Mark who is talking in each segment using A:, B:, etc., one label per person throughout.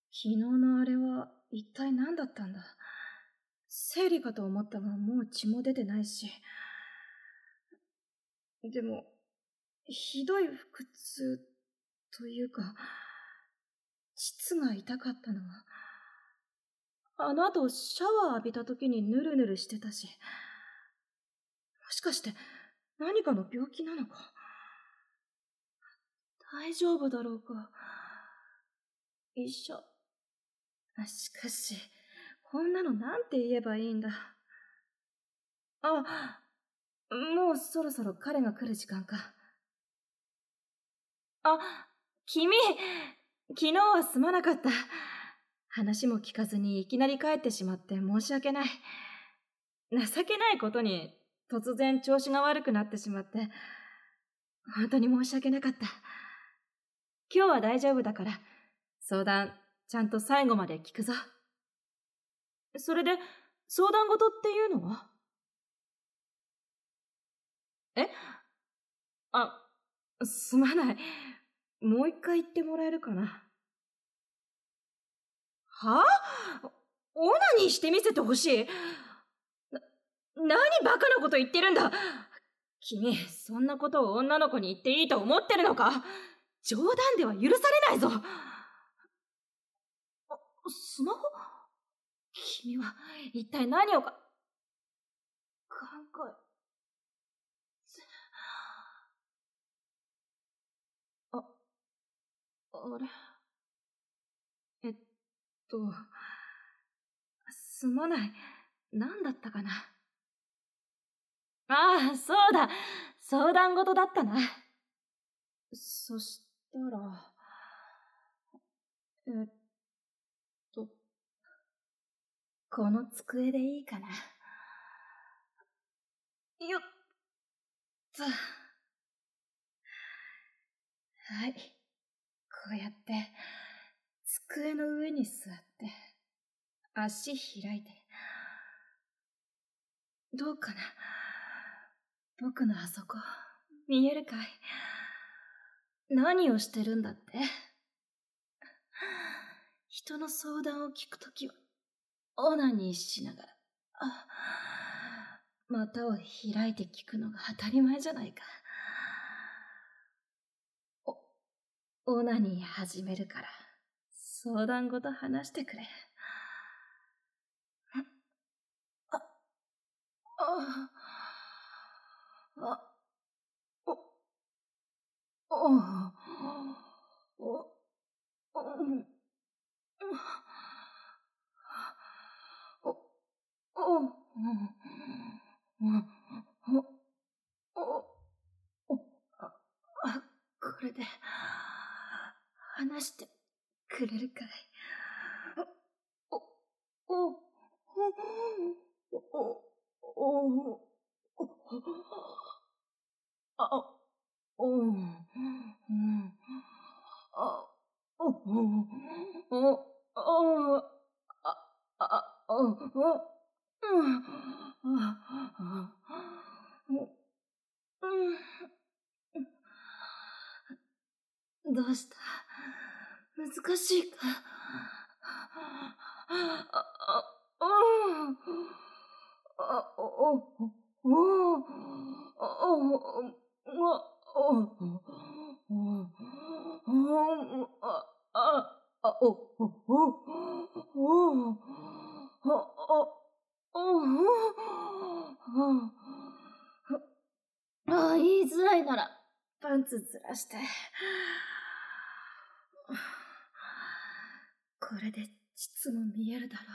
A: 昨日のあれは一体何だったんだ。生理かと思ったがもう血も出てないし。でも、ひどい腹痛というか、膣が痛かったのは、あの後シャワー浴びた時にヌルヌルしてたし、もしかして何かの病気なのか。大丈夫だろうか。医者。しかし、こんなのなんて言えばいいんだ。あ、もうそろそろ彼が来る時間か。あ、君、昨日はすまなかった。話も聞かずにいきなり帰ってしまって申し訳ない。情けないことに突然調子が悪くなってしまって、本当に申し訳なかった。今日は大丈夫だから、相談ちゃんと最後まで聞くぞ。それで、相談事っていうのは？え？あ、すまない。もう一回言ってもらえるかな。はぁ？オナニーしてみせてほしい。何バカなこと言ってるんだ。君、そんなことを女の子に言っていいと思ってるのか？冗談では許されないぞ。スマホ？君は一体何を考えあ、あれえっと、すまない。何だったかな。ああ、そうだ。相談事だったな。そしたら、えっと、この机でいいかな。よっと。はい。こうやって、机の上に座って、足開いて。どうかな。僕のあそこ、見えるかい？何をしてるんだって？人の相談を聞くときは、オナニーしながら、股を開いて聞くのが当たり前じゃないか。オナニー始めるから、相談事話してくれ。これで話してくれるかい？どうした？難しいか？言いづらいならパンツずらして。これで膣も見えるだろ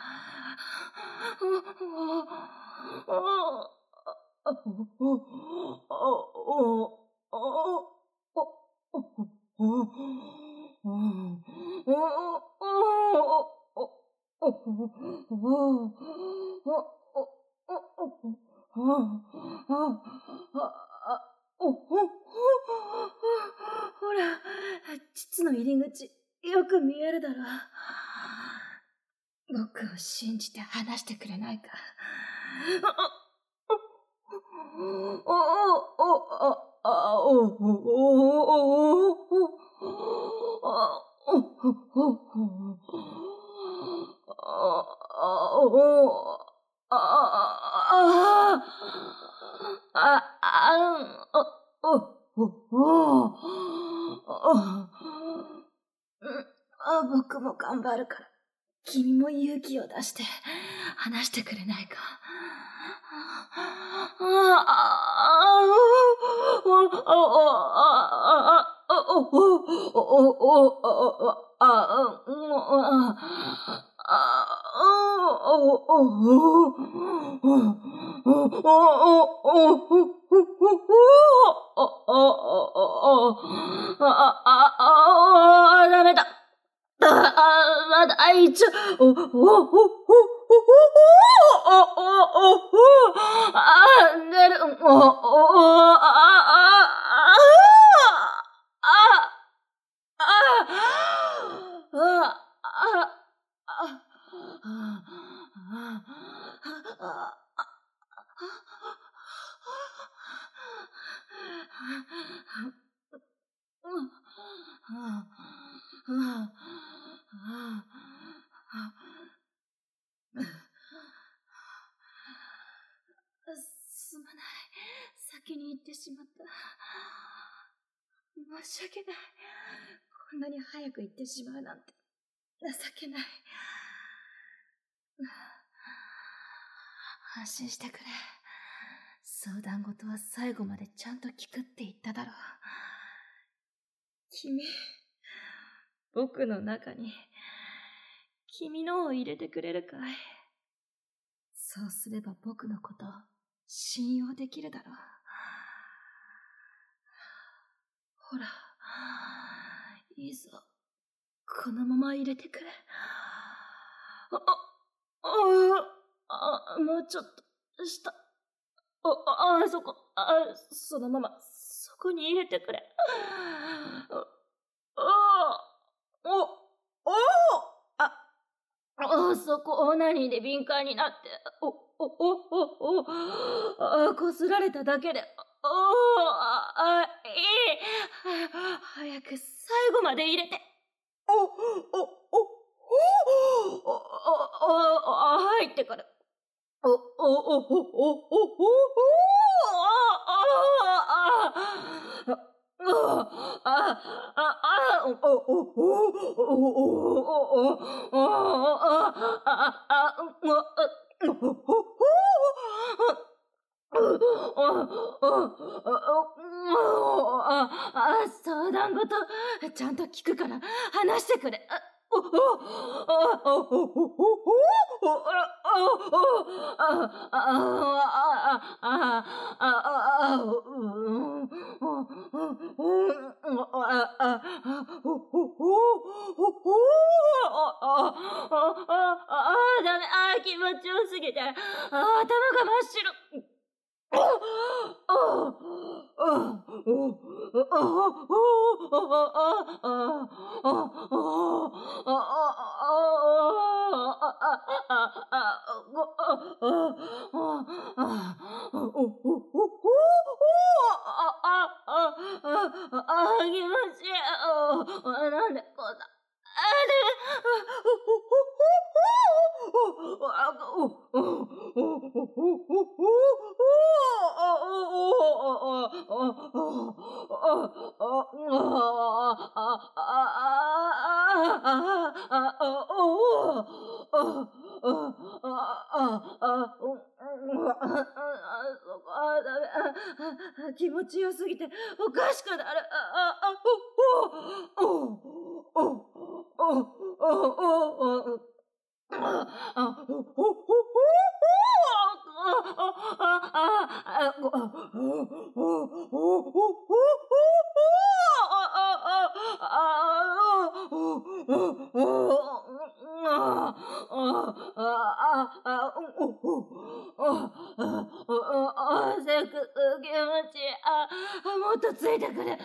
A: ほら、膣の入り口、よく見えるだろ。僕を信じて話してくれないか。 僕も頑張るから、君も勇気を出して話してくれないか。ダメだ。まだ一応、出る、すまない。先に行ってしまった。申し訳ない。こんなに早く行ってしまうなんて情けない。安心してくれ。相談事は最後までちゃんと聞くって言っただろう。君、僕の中に君のを入れてくれるかい？そうすれば僕のこと信用できるだろう。ほら、いいぞ。このまま入れてくれ。もうちょっと下。そこ、そのままそこに入れてくれ。そこオナニーで敏感になって、こすられただけで、いい。早く最後まで入れて。入ってから。相談事ちゃんと聞くから話してくれ。ダメ、気持ちよすぎて、頭が真っ白。気持ちいい。なんでこんな。気持ちよすぎておかしくなる。セックス気持ちいい。もっとついてくれ。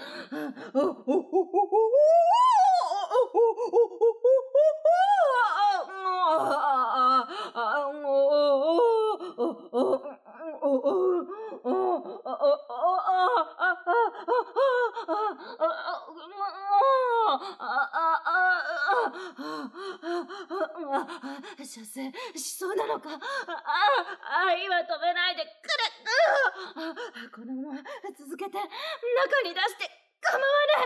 A: 射精しそうなのか。今止めないでくれ。このまま続けて、中に出して構わない。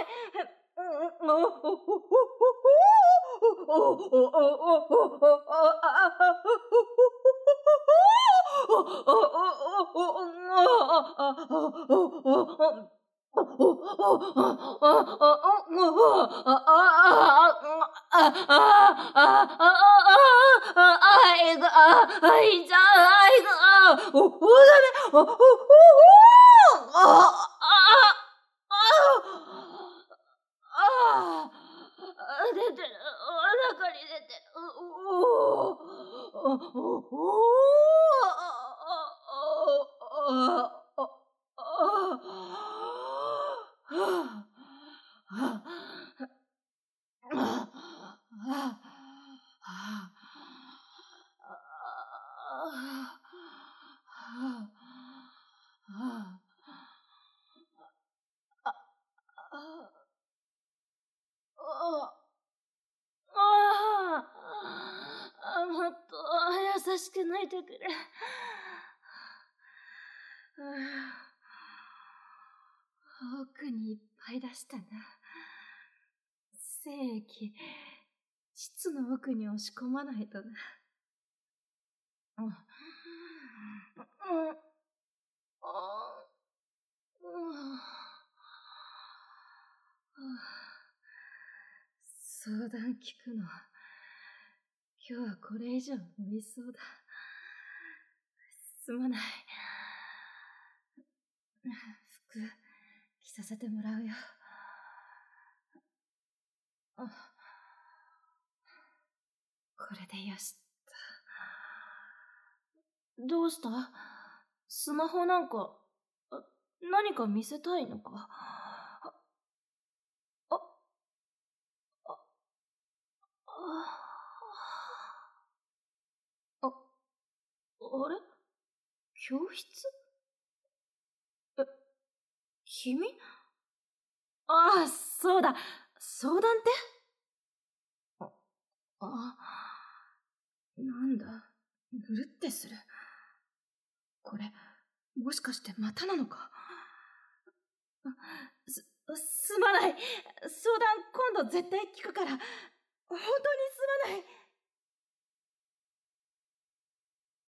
A: 出てる、お腹に出てる。もっと優しく泣いてくれ。奥にいっぱい出したな。精液、膣の奥に押し込まないとな。相談聞くの、今日はこれ以上無理そうだ。すまない。服着させてもらうよ。これでよしっと。どうした？スマホなんか何か見せたいのか？あれ？教室？君？そうだ。相談って？なんだ、ぬるってする。これ、もしかしてまたなのか？すまない。相談今度絶対聞くから、本当にすまない。